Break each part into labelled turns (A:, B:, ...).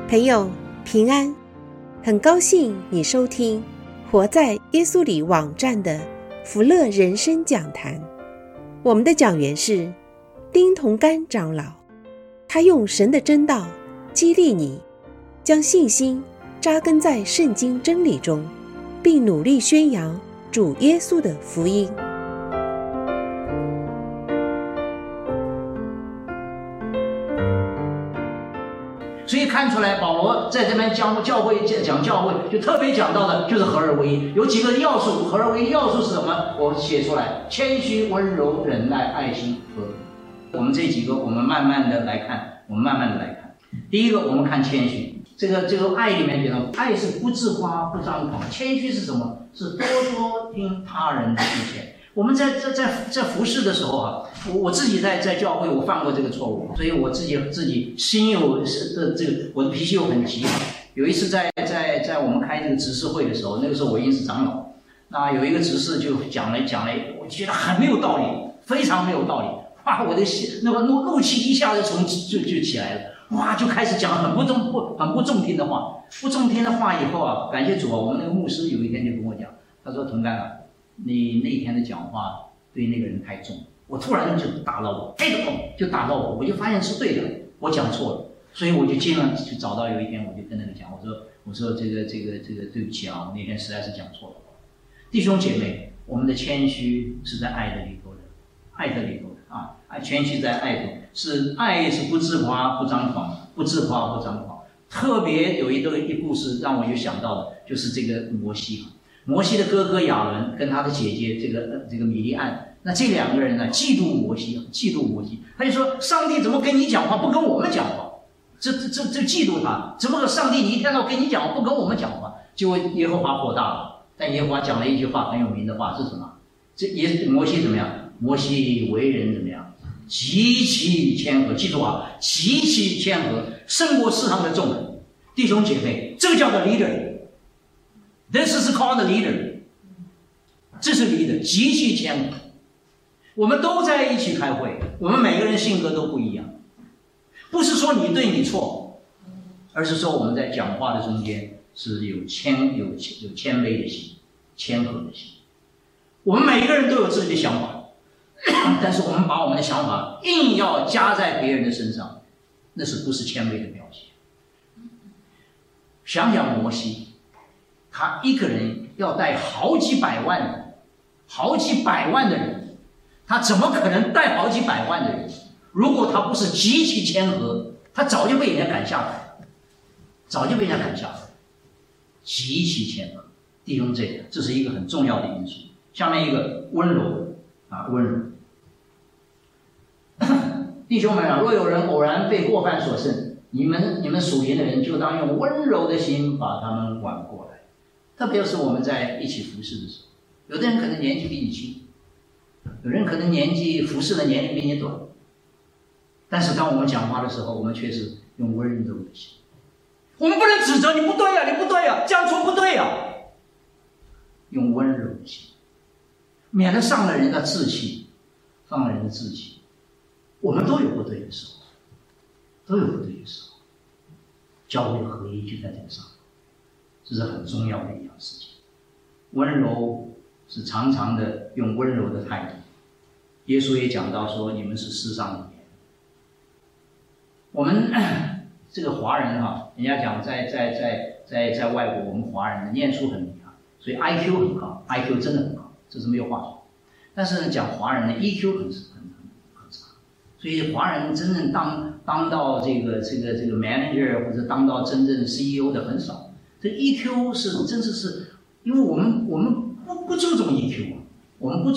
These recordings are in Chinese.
A: 朋友平安，很高兴你收听活在耶稣里网站的福乐人生讲坛。我们的讲员是丁同甘长老，他用神的真道激励你，将信心扎根在圣经真理中，并努力宣扬主耶稣的福音。
B: 所以看出来，保罗在这边讲教会，就特别讲到的就是合而为一，有几个要素。合而为一要素是什么？我写出来：谦虚、温柔、忍耐、爱心、和平。我们这几个，我们慢慢的来看。第一个，我们看谦虚。这个爱里面讲到，爱是不自夸、不张狂；谦虚是什么？是多多听他人的意见。我们在服事的时候啊，我自己在教会我犯过这个错误，所以我自己心有这个我的脾气又很急。有一次在我们开这个执事会的时候，那个时候我已经是长老，那有一个执事就讲了，我觉得很没有道理，非常没有道理。哇，我的那个怒气一下子就起来了，哇，就开始讲很不中听的话。不中听的话以后啊，感谢主啊，我们那个牧师有一天就跟我讲，他说：“同甘啊，你那一天的讲话对那个人太重。”我突然就打到我，就打到我就发现是对的，我讲错了，所以我就尽量去找到。有一天我就跟那个讲，我说这个对不起啊，我那天实在是讲错了。弟兄姐妹，我们的谦虚是在爱的里头的啊，谦虚在爱中，是爱是不自夸不张狂，特别有一故事让我就想到的，就是这个摩西的哥哥亚伦跟他的姐姐这个米利暗，那这两个人呢嫉妒摩西，他就说：上帝怎么跟你讲话不跟我们讲话？这嫉妒他，怎么个上帝你一天到晚跟你讲话不跟我们讲话？结果耶和华火大了，但耶和华讲了一句话很有名的话是什么？摩西怎么样？摩西为人怎么样？极其谦和，记住啊，极其谦和，胜过世上的众人。弟兄姐妹，这个叫做 leader。This is called leader， 这是 leader， 极其谦和。我们都在一起开会，我们每个人性格都不一样，不是说你对你错，而是说我们在讲话的中间是有谦卑的心，谦和的心。我们每一个人都有自己的想法，但是我们把我们的想法硬要加在别人的身上，那是不是谦卑的表现？想想摩西，他一个人要带好几百万的人，他怎么可能带好几百万的人？如果他不是极其谦和，他早就被人家赶下来，极其谦和。弟兄这是一个很重要的因素。下面一个温柔。弟兄们啊，若有人偶然被过犯所胜，你们属灵的人就当用温柔的心把他们挽过来。特别是我们在一起服侍的时候，有的人可能年纪比你轻，有人可能服侍的年龄比你短，但是当我们讲话的时候，我们却是用温柔的心。我们不能指责你不对呀，这样做不对呀，用温柔的心，免得伤了人的志气。我们都有不对的时候，教会的合一就在这个上面，这是很重要的一样事情。温柔是常常的用温柔的态度。耶稣也讲到说，你们是世上的盐。我们这个华人哈，人家讲在外国，我们华人的念书很厉害，所以 IQ 很高 ，IQ 真的很高，这是没有话说。但是呢，讲华人的 EQ 很差，所以华人真正当到这个 manager 或者当到真正 CEO 的很少。这 EQ 是真的是，因为我们不注重 EQ 啊，我们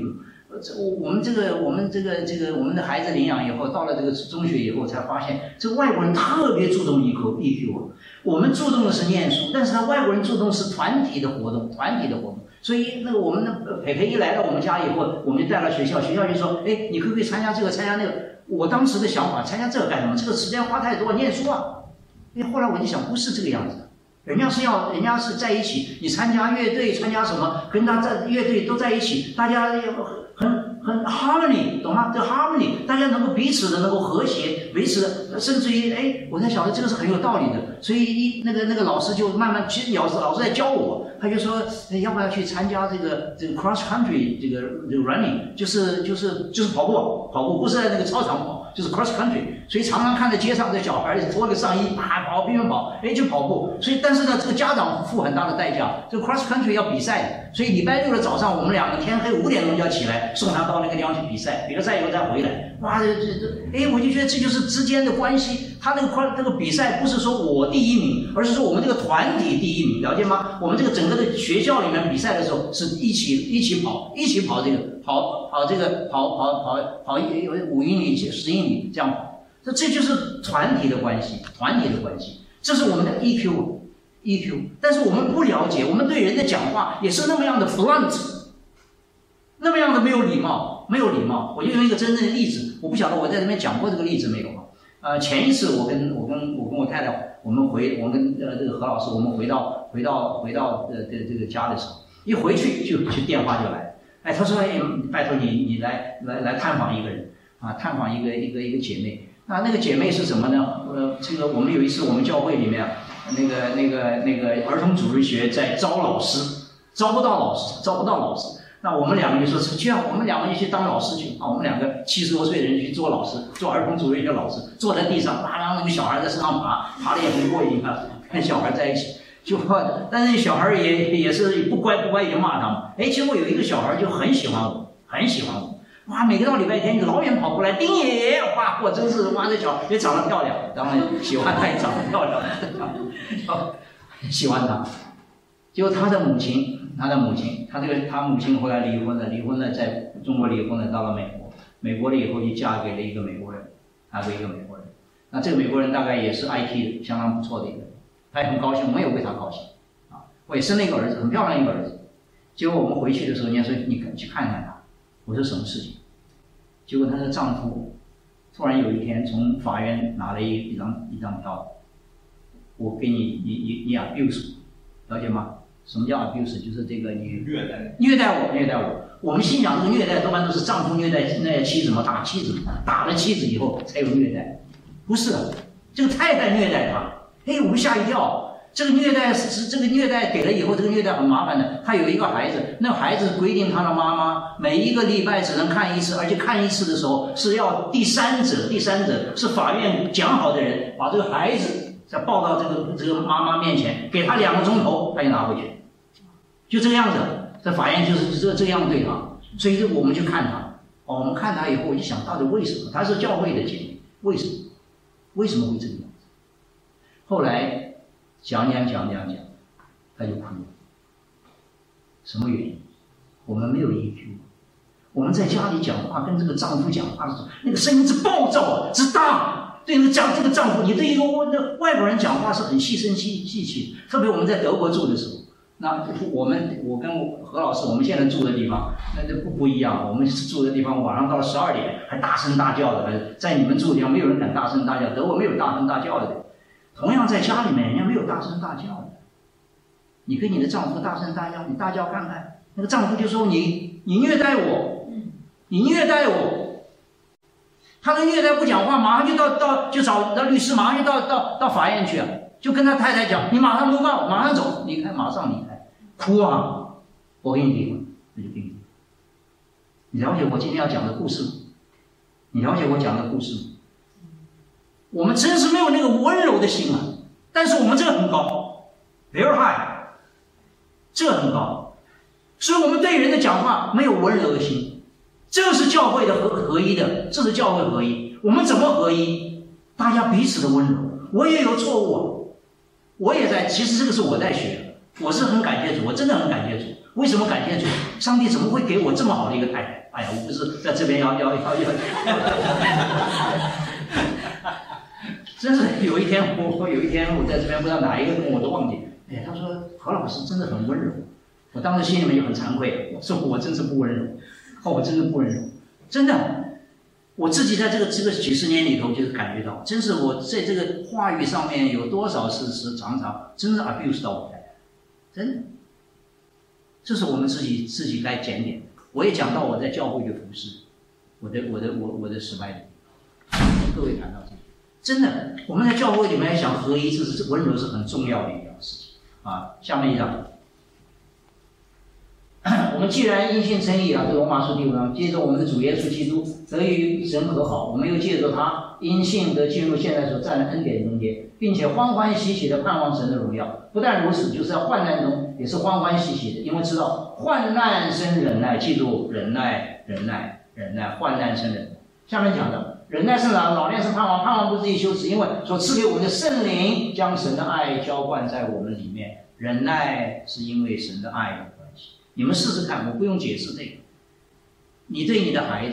B: 的孩子领养以后，到了这个中学以后，才发现这个外国人特别注重 EQ 啊。我们注重的是念书，但是外国人注重的是团体的活动。所以那个我们的培培一来到我们家以后，我们就带到学校就说：“哎，你可不可以参加这个参加那个？”我当时的想法，参加这个干什么？这个时间花太多，念书啊。后来我就想，不是这个样子。人家是在一起，你参加乐队，参加什么，跟他在乐队都在一起，大家很很 harmony， 懂吗？这 harmony， 大家能够彼此的能够和谐，彼此的，甚至于，我才晓得这个是很有道理的。所以那个老师就慢慢，其实老师在教我，他就说，要不要去参加这个 cross country 这个 running， 就是跑步，不是在那个操场跑，就是 cross country。所以常常看着街上的小孩脱个上衣，跑，边跑，就跑步。所以但是呢，这个家长付很大的代价，这个 cross country 要比赛的，所以礼拜六的早上，我们两个天黑5点钟就要起来送他到那个地方去比赛，比了赛以后再回来。哇，我就觉得这就是之间的关系。他这个比赛不是说我第一名，而是说我们这个团体第一名，了解吗？我们这个整个的学校里面比赛的时候是一起跑这个跑5英里、10英里这样跑。这就是团体的关系，这是我们的 EQ。但是我们不了解，我们对人的讲话也是那么样的 blunt， 那么样的没有礼貌。我就用一个真正的例子，我不晓得我在这边讲过这个例子没有啊？前一次我跟我太太，我们跟这个何老师，我们回到这个家的时候，一回去就电话就来，他说拜托你来探访一个人啊，探访一个姐妹。那个姐妹是什么呢？这个我们有一次我们教会里面那个儿童主日学在招老师，招不到老师。那我们两个就说去啊，我们两个就去当老师去啊。我们两个70多岁的人去做老师，做儿童主日学老师，坐在地上，让那个小孩在身上爬得也很过瘾啊，跟小孩在一起。但是小孩也是不乖也就骂他们。结果有一个小孩就很喜欢我。哇，每个到礼拜天，老远跑过来，丁爷爷，哇，我真是，哇，这小孩也长得漂亮，当然喜欢他也长得漂亮，喜欢他。结果他的母亲，他母亲后来离婚了，在中国离婚了，到了美国了以后就嫁给了一个美国人。那这个美国人大概也是 IT 的，相当不错的一个人，他也很高兴，我们也为他高兴啊。我也生了一个儿子，很漂亮一个儿子。结果我们回去的时候，人家说你去看看他。我说什么事情？结果她的丈夫突然有一天从法院拿了一张票，我给你 abuse， 了解吗？什么叫 abuse？ 就是这个你虐待我。我们心想这个虐待多半都是丈夫虐待那妻子嘛，打妻子，打了妻子以后才有虐待，不是的，这个太太虐待他。我们吓一跳。这个虐待给了以后，这个虐待很麻烦的。他有一个孩子，那孩子规定他的妈妈每一个礼拜只能看一次，而且看一次的时候是要第三者是法院讲好的人，把这个孩子再抱到这个妈妈面前，给他2个钟头，他就拿回去，就这个样子。在法院就是这样对他，所以我们去看他。我们看他以后，我就想到底为什么？他是教会的姐妹，为什么会这个样子？后来。讲，他就哭了。什么原因？我们没有 EQ。我们在家里讲话，跟这个丈夫讲话的时候，那个声音之暴躁，之大。对这个丈夫，你对一个外国人讲话是很细声细气。特别我们在德国住的时候，那我跟何老师，我们现在住的地方，那不一样。我们住的地方晚上到了12点还大声大叫的，在你们住的地方没有人敢大声大叫，德国没有大声大叫的。同样在家里面，人家没有大声大叫的。你跟你的丈夫大声大叫，你大叫看看，那个丈夫就说你虐待我，他的虐待不讲话，马上就找律师，马上就到法院去啊，就跟他太太讲，你马上move out，马上走，离开，马上离开，哭啊，我跟你离婚，那就跟你离婚。你了解我今天要讲的故事吗？我们真是没有那个温柔的心啊！但是我们这个很高 ，very high， 这很高，所以我们对人的讲话没有温柔的心，这是教会的合一的，这是教会合一。我们怎么合一？大家彼此的温柔。我也有错误啊，我也在，其实这个是我在学，我是很感谢主，我真的很感谢主。为什么感谢主？上帝怎么会给我这么好的一个太太？哎呀，我不是在这边要。真是有一天我在这边不知道哪一个跟我都忘记，他说何老师真的很温柔，我当时心里面就很惭愧，我说我真是不温柔，我真的不温柔，真的，我自己在这个几十年里头就是感觉到，真是我在这个话语上面有多少是常常真是 abuse 到我太太，真的，这是我们自己该检点的。 我也讲到我在教会的服事，我的失败的地方，跟各位谈到这个，真的我们在教会里面想合一，这是温柔是很重要的一件事情啊。下面一章。我们既然因信称义啊，这罗马书第5章，借着我们的主耶稣基督得与神和好，我们又借着他因信得进入现在所站的恩典中间，并且欢欢喜喜的盼望神的荣耀。不但如此，就是在患难中也是欢欢喜喜的，因为知道患难生忍耐，记住忍耐，患难生忍耐。下面讲的忍耐是老练是盼望，盼望不至于羞耻，因为所赐给我们的圣灵将神的爱浇灌在我们里面。忍耐是因为神的爱的关系。你们试试看，我不用解释这个。你对你的孩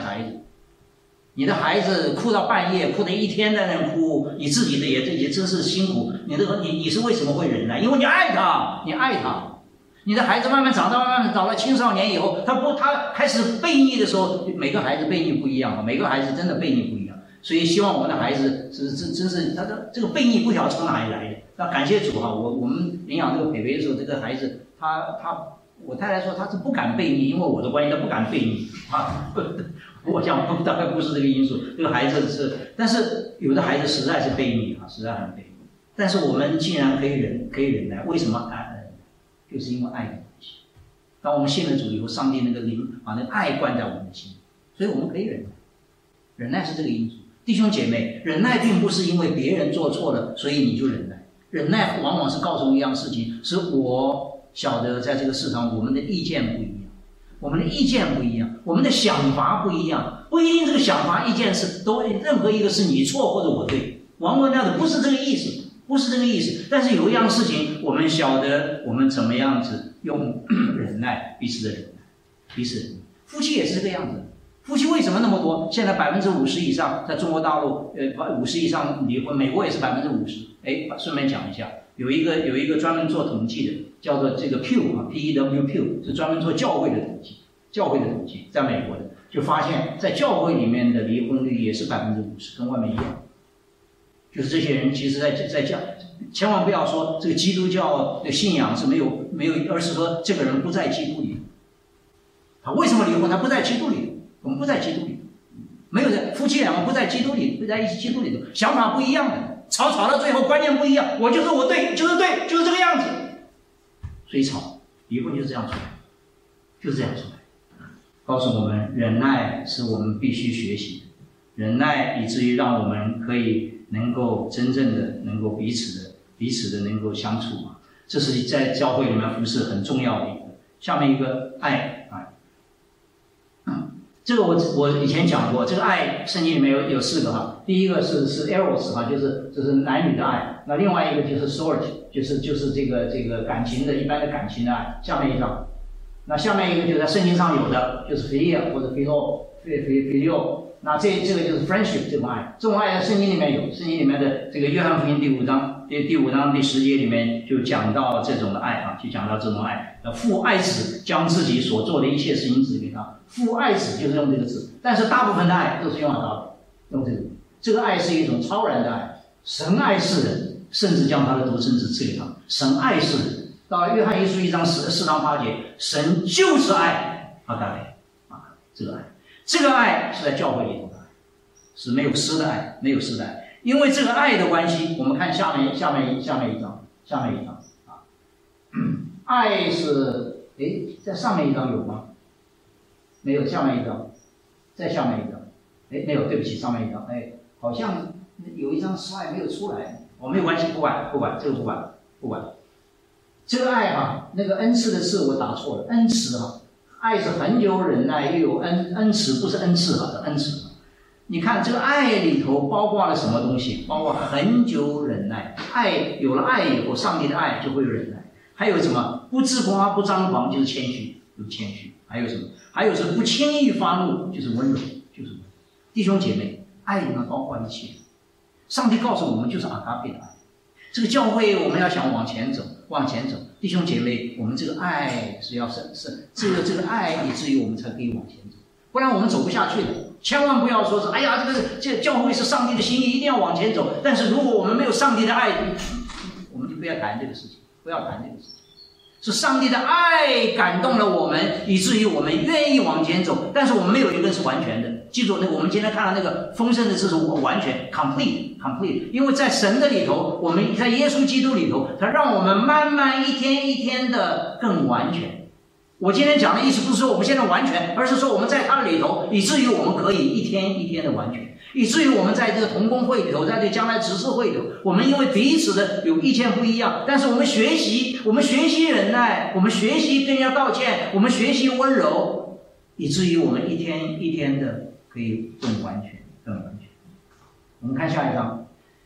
B: 子哭到半夜，哭得一天在那哭，你自己的也真是辛苦。你是为什么会忍耐？因为你爱他，你爱他。你的孩子慢慢长大，慢慢到了青少年以后，他开始悖逆的时候，每个孩子悖逆不一样，每个孩子真的悖逆不一样。所以希望我们的孩子真是他的这个悖逆不晓得从哪里来的。那感谢主哈，我们领养这个培培的时候，这个孩子我太太说他是不敢悖逆，因为我的关系他不敢悖逆啊。我讲大概不是这个因素，这个孩子是，但是有的孩子实在是悖逆啊，实在很悖逆。但是我们既然可以忍耐，为什么就是因为爱的关系。当我们信了主以后，上帝那个灵把那个爱灌在我们的心，所以我们可以忍耐。忍耐是这个因素。弟兄姐妹，忍耐并不是因为别人做错了，所以你就忍耐。忍耐往往是告诉我们一样事情，是我晓得在这个世上我们的意见不一样，我们的想法不一样，不一定这个想法意见是任何一个是你错或者我对，往往那样的不是这个意思。但是有一样事情，我们晓得我们怎么样子用忍耐，彼此的忍耐。夫妻也是这个样子。夫妻为什么那么多？现在50%以上，在中国大陆50%以上离婚，美国也是50%。顺便讲一下，有一个专门做统计的，叫做这个 Pew P-E-W Pew， 是专门做教会的统计，在美国的，就发现在教会里面的离婚率也是50%，跟外面一样。就是这些人其实在讲，千万不要说这个基督教的信仰是没有，而是说这个人不在基督里。他为什么离婚？他不在基督里，我们不在基督里，没有人夫妻两个不在基督里，不在一起基督里的想法不一样的，吵到最后观念不一样，我对，就是这个样子，所以吵，离婚就是这样出来，告诉我们忍耐是我们必须学习的，忍耐以至于让我们可以能够真正的能够彼此的能够相处啊，这是在教会里面服事很重要的一个。下面一个爱。这个我以前讲过，这个爱圣经里面有4个哈，第一个是 eros 哈，就是男女的爱，那另外一个就是 storge， 就是这个感情的一般的感情的爱。下面一章，那下面一个就在圣经上有的，就是 philia 或者 phileo， 那这个就是 friendship 这种爱，这种爱在圣经里面有，圣经里面的这个约翰福音第5章第10节里面就讲到这种的爱啊，父爱子将自己所做的一切事情指给他，父爱子就是用这个字，但是大部分的爱都是用这个爱是一种超然的爱，神爱世人，甚至将他的独生子赐给他，神爱世人。到了约翰一书1章4章8节，神就是爱，这个爱是在教会里头的爱，是没有诗的爱，因为这个爱的关系，我们看下面一章啊，爱是在上面一章有吗？没有，下面一章，再下面一章，没有，对不起，上面一章，好像有一张 slide 没有出来，没有关系，不管这个不管，这个爱哈，那个恩赐的赐我打错了，恩慈哈，爱是很久忍耐，又有恩慈，不是恩赐哈，是恩慈。你看这个爱里头包括了什么东西？包括很久忍耐。爱有了爱以后，上帝的爱就会有忍耐。还有什么？不自夸，不张狂，就是谦虚，还有什么？还有是不轻易发怒，就是温柔，弟兄姐妹，爱里面包括一切。上帝告诉我们，就是阿嘎贝的爱。这个教会我们要想往前走，弟兄姐妹，我们这个爱是要这个爱，以至于我们才可以往前走，不然我们走不下去的。千万不要说是这教会是上帝的心意，一定要往前走。但是如果我们没有上帝的爱，我们就不要谈这个事情， 是上帝的爱感动了我们，以至于我们愿意往前走。但是我们没有一个是完全的，记住那个我们今天看到那个丰盛的字是完全 complete， 因为在神的里头，我们在耶稣基督里头，他让我们慢慢一天一天的更完全。我今天讲的意思不是说我们现在完全，而是说我们在他的里头，以至于我们可以一天一天的完全，以至于我们在这个同工会里头，在这将来执事会里头，我们因为彼此的有意见不一样，但是我们学习忍耐，我们学习跟人家道歉，我们学习温柔，以至于我们一天一天的可以更完全，更完全。我们看下一章，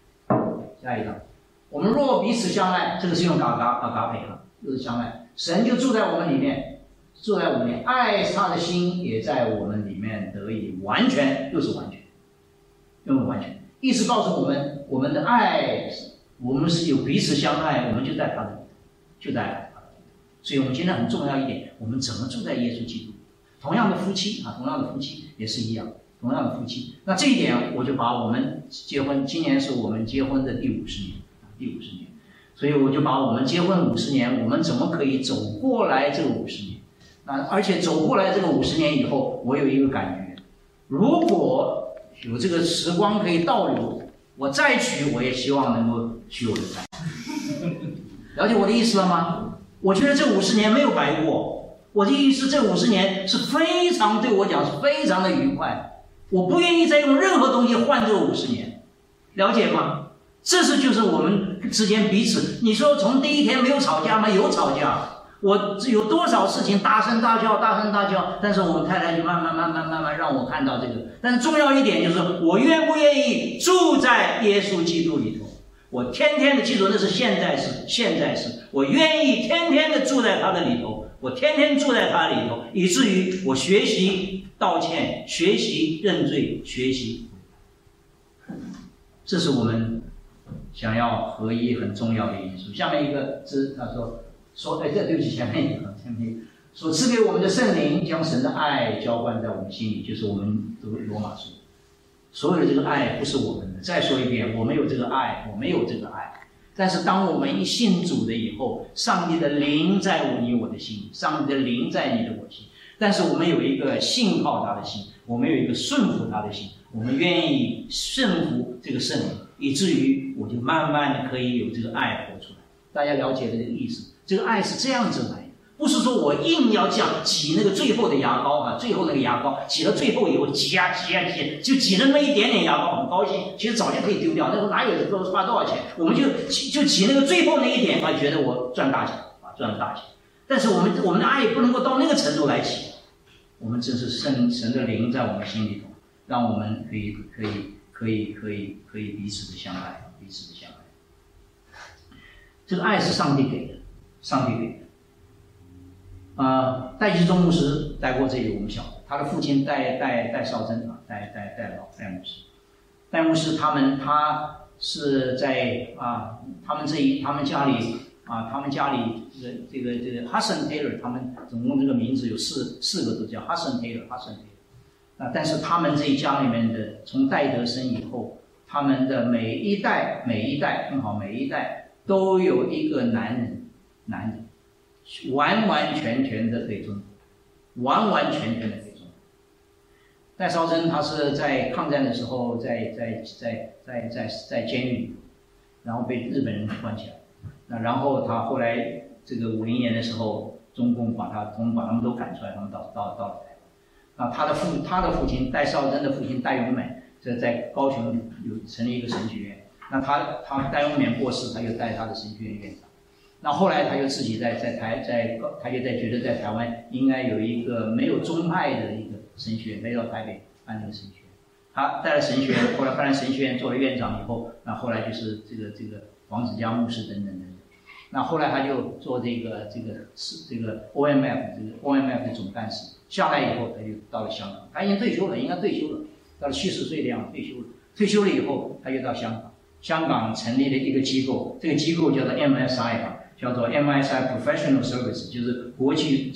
B: 我们若彼此相爱，这个是用嘎培了，就是相爱，神就住在我们里面。爱他的心也在我们里面得以完全，又是完全，意思告诉我们，我们的爱，我们是有彼此相爱，我们就在他的里头，就在他的里头。所以我们今天很重要一点，我们怎么住在耶稣基督？同样的夫妻也是一样，同样的夫妻。那这一点，我就把我们结婚，今年是我们结婚的第50年，所以我就把我们结婚50年，我们怎么可以走过来这个50年？那而且走过来这个50年以后，我有一个感觉，如果有这个时光可以倒流，我再娶，我也希望能够娶我的太太。了解我的意思了吗？我觉得这50年没有白过。我的意思，这50年是非常对我讲是非常的愉快。我不愿意再用任何东西换这50年，了解吗？这就是我们之间彼此。你说从第一天没有吵架吗？有吵架。我有多少事情大声大叫，但是我们太太就慢慢让我看到这个。但是重要一点就是，我愿不愿意住在耶稣基督里头？我天天的记住，那是现在式。我愿意天天的住在他的里头，我天天住在他里头，以至于我学习道歉，学习认罪，学习。这是我们想要合一很重要的因素。下面一个字，他说，对不起，前面一个，所赐给我们的圣灵，将神的爱浇灌在我们心里，就是我们读罗马书。所有的这个爱不是我们的。再说一遍，我没有这个爱。但是当我们一信主的以后，上帝的灵在你我的心，上帝的灵在你的我心。但是我们有一个信靠他的心，我们有一个顺服他的心，我们愿意顺服这个圣灵，以至于我就慢慢的可以有这个爱活出来。大家了解的这个意思？这个爱是这样子来的，不是说我硬要这样挤那个最后的牙膏啊，最后那个牙膏挤到最后以后挤，就挤了那么一点点牙膏，很高兴，其实早就可以丢掉，那时候哪有花多少钱？我们就挤那个最后那一点，觉得我赚大钱。但是我们的爱不能够到那个程度来挤，我们真是神的灵在我们心里头，让我们可以彼此的相爱。这个爱是上帝给的。戴继忠牧师带过这里，我们晓得，他的父亲戴少珍戴牧师，他是在他们家里这个 Hudson Taylor， 他们总共这个名字有四个都叫 Hudson Taylor。但是他们这一家里面的，从戴德生以后，他们的每一代都有一个男人完完全全的给中国，戴绍珍他是在抗战的时候在监狱里，然后被日本人关起来。那然后他后来这个50年的时候，中共把他们都赶出来，他们到了台湾。那他的父亲戴绍珍的父亲戴永美，这在高雄有成立一个神学院。那他戴永勉过世，他就带他的神学院院长。那后来他就自己他就觉得在台湾应该有一个没有宗派的一个神学院，他就到台北办那个神学院。他带了神学院，后来办了神学院，做了院长以后，那后来就是这个黄子嘉牧师等等。那后来他就做这个 OMF 的总干事。下来以后，他就到了香港，他应该退休了，到了70岁的样子退休了。退休了以后，他就到香港成立了一个机构，这个机构叫做 MSI 叫做 MSI Professional Service， 就是国际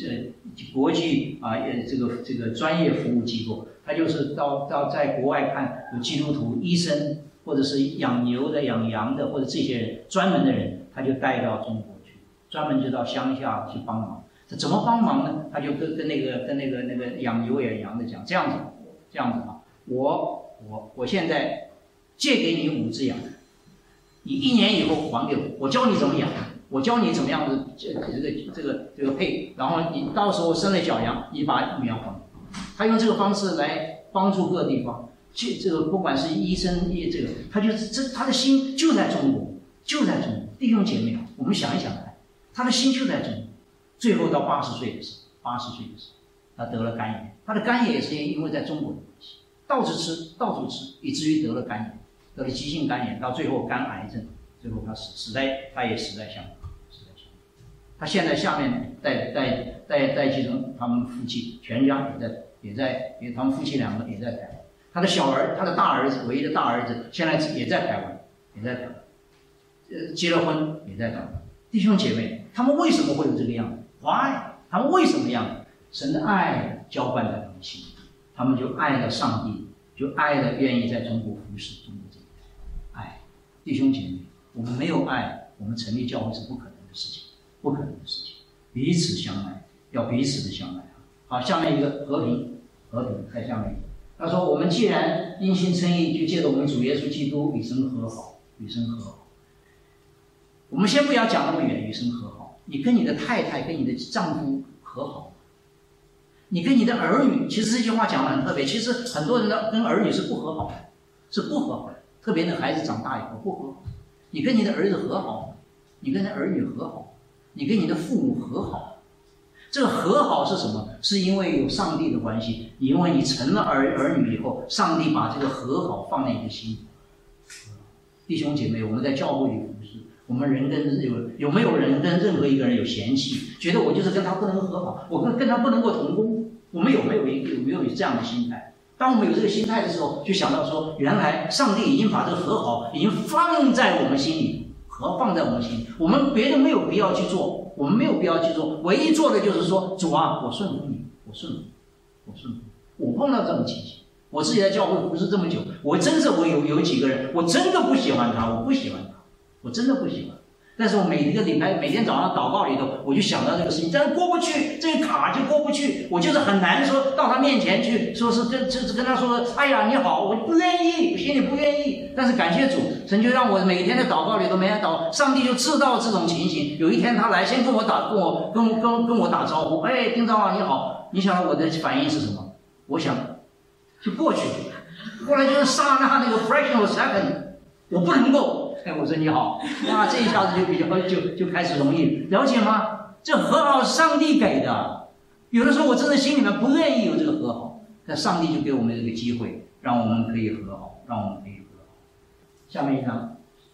B: 这个专业服务机构。他就是到在国外看有基督徒医生，或者是养牛的、养羊的，或者这些人专门的人，他就带到中国去， 专门就到乡下去帮忙。怎么帮忙呢？他就跟那个养牛养羊的讲，这样子啊，我现在借给你5只羊，你1年以后还给我，我教你怎么养，我教你怎么样的这个配，然后你到时候生了小羊，你把母羊还给我。他用这个方式来帮助各地方，这个不管是医生这个，他的心就在中国，弟兄姐妹，我们想一想看，他的心就在中国。最后到80岁的时候，他得了肝炎，他的肝炎也是因为在中国的关系，到处吃，以至于得了肝炎，得了急性肝炎，到最后肝癌症，最后他也死在香港。他现在下面带继承他们夫妻全家他们夫妻2个也在台湾，他的大儿子唯一的大儿子现在也在台湾，结了婚也在台湾。弟兄姐妹，他们为什么会有这个样子？ Why？ 他们为什么样？神的爱浇灌在他们心里，他们就爱了上帝，就爱了愿意在中国服侍中国这一代。爱，弟兄姐妹，我们没有爱，我们成立教会是不可能的事情，彼此相爱，要彼此的相爱。好，下面一个和平，在下面一个，他说我们既然因信称义，就借着我们主耶稣基督与神和好。我们先不要讲那么远，与神和好。你跟你的太太、跟你的丈夫和好，你跟你的儿女，其实这句话讲得很特别。其实很多人跟儿女是不和好的，特别那孩子长大以后不和好。你跟你的儿子和好，你跟你的儿女和好，你跟你的父母和好。这个和好是什么？是因为有上帝的关系，因为你成了儿女以后，上帝把这个和好放在你的心里。弟兄姐妹，我们在教会里服侍，我们人有没有人跟任何一个人有嫌弃，觉得我就是跟他不能和好，我跟他不能够同工？我们有没有这样的心态？当我们有这个心态的时候，就想到说，原来上帝已经把这个和好已经放在我们心里，我们别的没有必要去做，唯一做的就是说，主啊，我顺服你，我碰到这种情形。我自己在教会服侍这么久，我有几个人，我真的不喜欢他，我真的不喜欢。但是我每天早上祷告里头，我就想到这个事情，但是过不去，这个坎就过不去，我就是很难说到他面前去，说是跟他说，哎呀你好，我不愿意，我心里不愿意。但是感谢主，神就让我每天的祷告里头，每天祷，上帝就知道这种情形。有一天他来，先跟我打招呼，哎，丁长老你好，你想我的反应是什么？我想就过去，后来就是刹那那个 fraction of second， 我不能够，哎，我说你好，哇，这一下子就比较就开始容易，了解吗？这和好是上帝给的，有的时候我真的心里面不愿意有这个和好，但上帝就给我们这个机会，让我们可以和好。下面一张，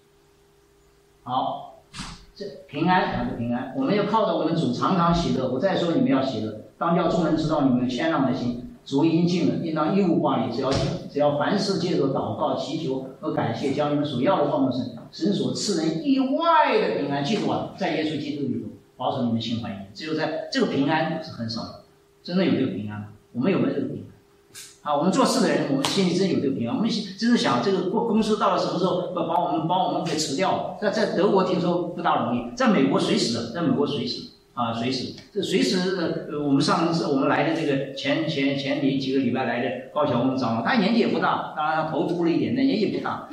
B: 好，这平安讲的平安，我们要靠着我们主常常喜乐。我再说你们要喜乐，当叫众人知道你们有谦让的心。主已经尽了，应当一无挂虑，只要凡事借着祷告、祈求和感谢，将你们所要的放到神所赐人意外的平安。记住啊，在耶稣基督里头保守你们心怀意念。只有在这个平安是很少的，真的有这个平安吗？我们有没有这个平安？啊，我们做事的人，我们心里真有这个平安。我们真是想这个公司到了什么时候把我们给辞掉？在德国听说不大容易，在美国随时。啊，随时，我们上次我们来的这个前几个礼拜来的高晓峰长老，他年纪也不大，当然他头秃了一点，但年纪不大。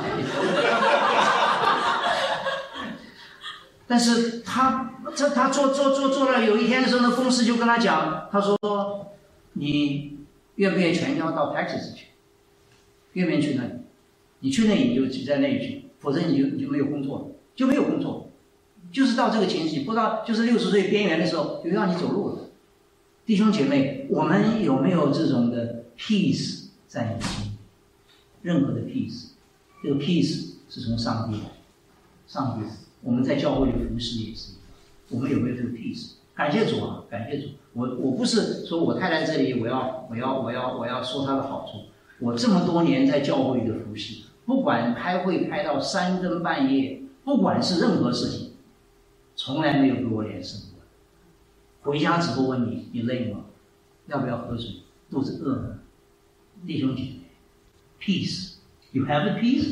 B: 但是他做了有一天的时候呢，公司就跟他讲，他说你愿不愿意全家到 Texas 去？愿不愿意去那里？你去那里你就在那里去，否则你就没有工作了，就是到这个情形，不到就是60岁边缘的时候，就让你走路了。弟兄姐妹，我们有没有这种的 peace 在你的心里？任何的 peace， 这个 peace 是从上帝来，上帝。我们在教会里服侍也是一样，我们有没有这个 peace？ 感谢主啊，感谢主。我不是说我太太这里我要说她的好处。我这么多年在教会里的服侍，不管开会开到3更半夜，不管是任何事情。从来没有给我脸色过，回家只会问你累吗？要不要喝水？肚子饿吗？弟兄姐妹 ，peace， you have a peace 。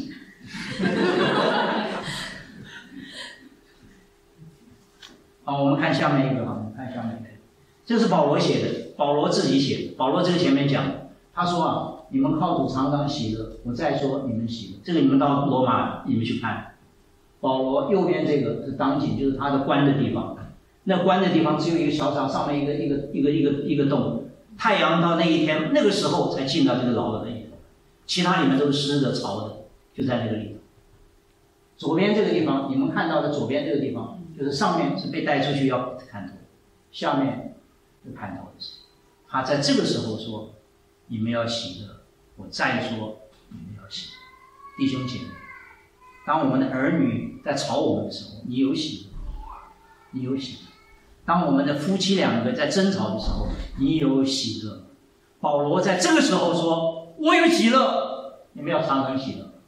B: 看下面一个啊，看下面一个，这是保罗写的，保罗自己写的。保罗这个前面讲，他说啊，你们靠主常常喜乐，我再说你们喜乐。这个你们到罗马你们去看，保罗右边这个是当井，就是他的关的地方。那关的地方只有一个小场，上面一个洞，太阳到那一天那个时候才进到这个牢的里头，其他里面都是湿的潮的，就在那个里头。左边这个地方，你们看到的左边这个地方，就是上面是被带出去要砍头，下面是砍头的时候。他在这个时候说：“你们要喜乐。”我再说，你们要喜乐，弟兄姐妹。当我们的儿女在吵我们的时候，你有喜乐，你有喜乐。当我们的夫妻两个在争吵的时候，你有喜乐。保罗在这个时候说：“我有喜乐。”你们要常常喜乐，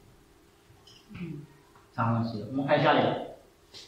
B: 常常喜乐。我们看下一个，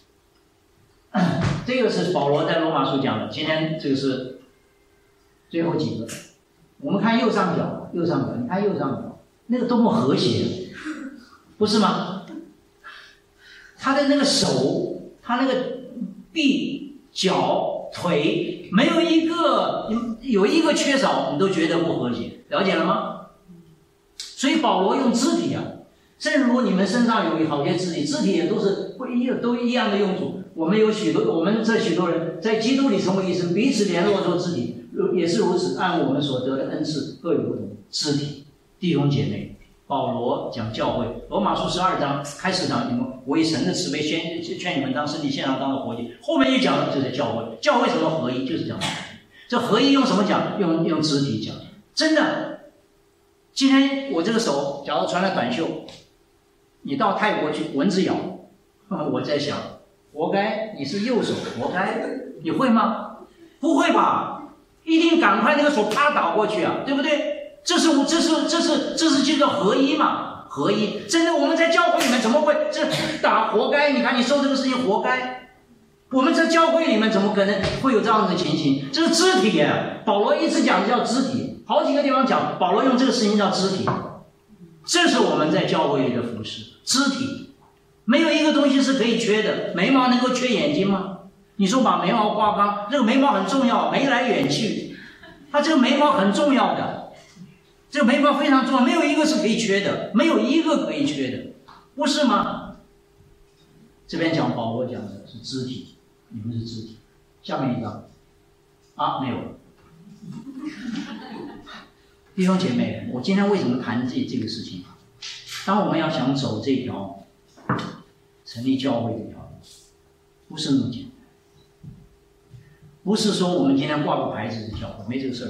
B: 这个是保罗在罗马书讲的。今天这个是最后几个，我们看右上角，你看右上角那个多么和谐，不是吗？他的那个手，他那个臂、脚、腿，没有有一个缺少，你都觉得不和谐，了解了吗？所以保罗用肢体啊，正如你们身上有好些肢体也都是都一样的用处。我们这许多人在基督里成为一生，彼此联络做肢体，也是如此。按我们所得的恩赐各有不同。肢体，弟兄姐妹，保罗讲教会，罗马书12章开始讲，你们为神的慈悲劝你们当身体献上当的活祭。后面一讲的就是教会，教会什么合一，就是讲这合一用什么讲？用肢体讲。真的，今天我这个手，假如穿了短袖，你到泰国去蚊子咬，我在想，活该你是右手，活该，你会吗？不会吧，一定赶快那个手啪打过去啊，对不对？这是叫做合一嘛，合一。真的，我们在教会里面怎么会这打活该？你看你受这个事情活该。我们在教会里面怎么可能会有这样的情形？这是肢体呀！保罗一直讲的叫肢体，好几个地方讲保罗用这个事情叫肢体。这是我们在教会里的服事，肢体。没有一个东西是可以缺的。眉毛能够缺眼睛吗？你说把眉毛刮光，这个眉毛很重要，眉来眼去，它这个眉毛很重要的，这个眉毛非常重要，没有一个是可以缺的，没有一个可以缺的，不是吗？这边讲保罗讲的是肢体，你们是肢体。下面一张啊，没有了。弟兄姐妹，我今天为什么谈这个事情？当我们要想走这条成立教会这条路，不是那么简单。不是说我们今天挂个牌子是教会，没这个事儿。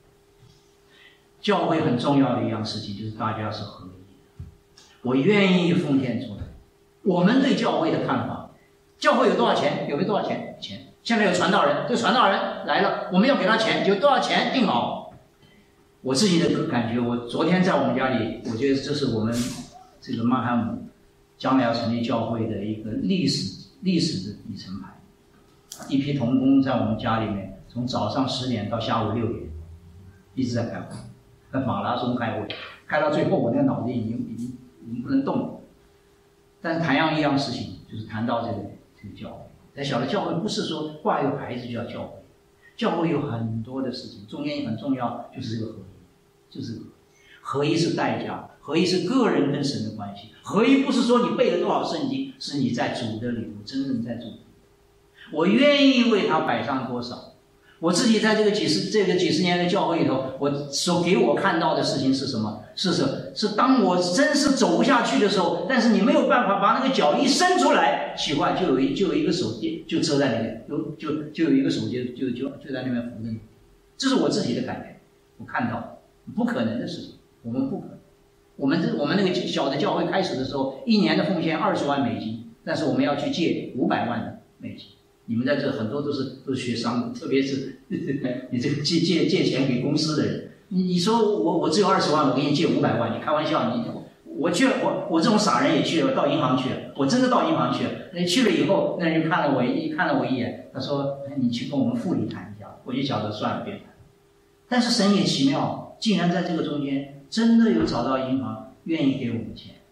B: 教会很重要的一样事情就是大家是合一的。我愿意奉献出来。我们对教会的看法，教会有多少钱？有没有多少钱？钱。现在有传道人，这个传道人来了，我们要给他钱，有多少钱定好。我自己的感觉，我昨天在我们家里，我觉得这是我们这个曼汉姆将来要成立教会的一个历史的里程牌。一批同工在我们家里面，从早上10点到下午6点，一直在开会，在马拉松开会，开到最后我那个脑子已经不能动了。但是谈一样事情，就是谈到这个教会。在小的教会不是说挂一个牌子就叫教会，教会有很多的事情，中间很重要就是这个合一，就是合一是代价，合一是个人跟神的关系，合一不是说你背了多少圣经，是你在主的里头真正在主的里头。我愿意为他摆上多少。我自己在这个几十年的教会里头，我所给我看到的事情是什么？是当我真是走不下去的时候，但是你没有办法把那个脚一伸出来，奇怪，就有一个手就遮在那边，就有一个手就在那边扶着你。这是我自己的感觉，我看到不可能的事情，我们不可能。我们那个小的教会开始的时候，1年的奉献20万美金，但是我们要去借500万的美金。你们在这很多都是学商的，特别是你这个借钱给公司的人，你说我只有20万，我给你借500万，你开玩笑？我这种傻人也去了，到银行去了，我真的到银行去了。那去了以后，那人看了我一眼，他说：“你去跟我们副理谈一下。”我就晓得算了，别谈。但是神也奇妙，竟然在这个中间真的有找到银行愿意给我们钱，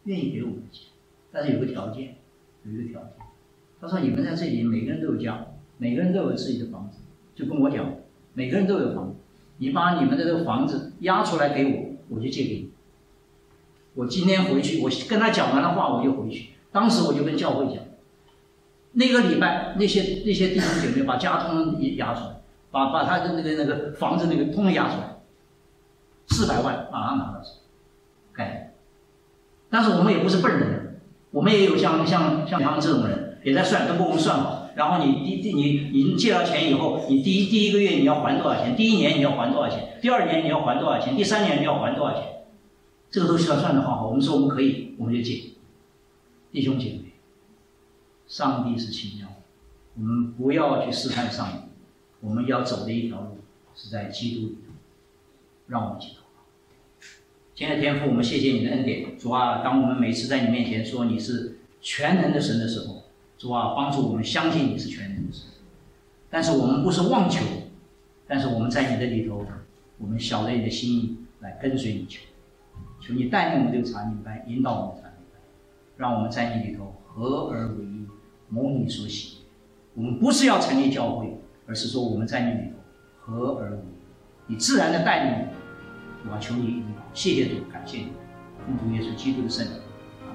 B: 但是有个条件，他说：“你们在这里每个人都有家， 每个人都有自己的房子，就跟我讲，每个人都有房子，你把你们的这个房子押出来给我，我就借给你。我今天回去，我跟他讲完了话，我就回去。当时我就跟教会讲，那个礼拜那些弟兄姐妹把家通通押出来，把他的那个房子通通押出来，400万马上拿到手，盖。但是我们也不是笨人，我们也有像他们这种人，也在算，都给我们算好。然后你借到钱以后，你第一个月你要还多少钱？第1年你要还多少钱？第2年你要还多少钱？第3年你要还多少钱？这个都是要算得好。我们说我们可以，我们就借。弟兄姐妹，上帝是奇妙的，我们不要去试探上帝，我们要走的一条路是在基督里头。让我们祈祷。亲爱的天父，我们谢谢你的恩典，主啊，当我们每次在你面前说你是全能的神的时候，主啊，帮助我们相信你是全能的神。但是我们不是妄求，但是我们在你的里头，我们晓得你的心意，来跟随你求。求你带领我们这个查经班，引导我们的查经班，让我们在你里头合而为一，蒙你所喜悦。我们不是要成立教会，而是说我们在你里头合而为一，你自然的带领我们。主啊，求你引导，谢谢主，感谢你，奉主耶稣基督的圣名。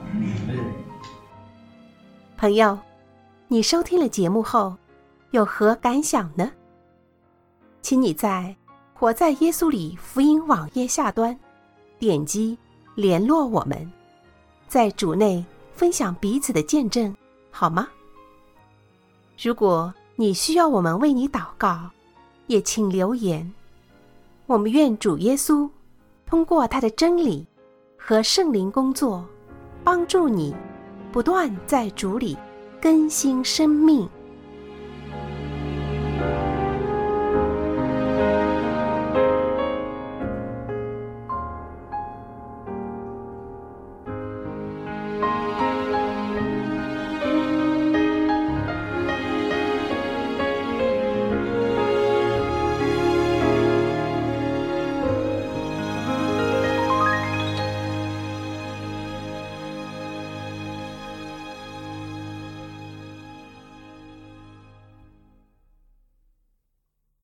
A: 朋友，你收听了节目后有何感想呢？请你在活在耶稣里福音网页下端点击联络我们，在主内分享彼此的见证，好吗？如果你需要我们为你祷告，也请留言。我们愿主耶稣通过他的真理和圣灵工作，帮助你不断在主里更新生命。